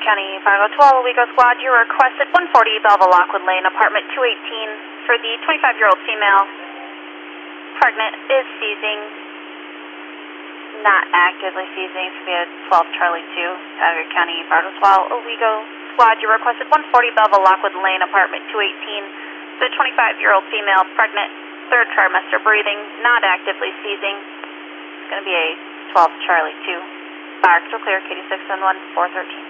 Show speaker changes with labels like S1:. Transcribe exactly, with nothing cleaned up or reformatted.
S1: County five oh twelve, Owego Squad, you requested one forty Belleville Lockwood Lane, apartment two eighteen, for the twenty-five-year-old female, pregnant, is seizing, not actively seizing, so we had twelve Charlie two, Tiger County five oh twelve, Owego Squad, you requested one forty Belleville Lockwood Lane, apartment two eighteen, for the twenty-five-year-old female, pregnant, third trimester breathing, not actively seizing. It's going to be a twelve Charlie two. Fire still clear, Katie six one one, four thirteen.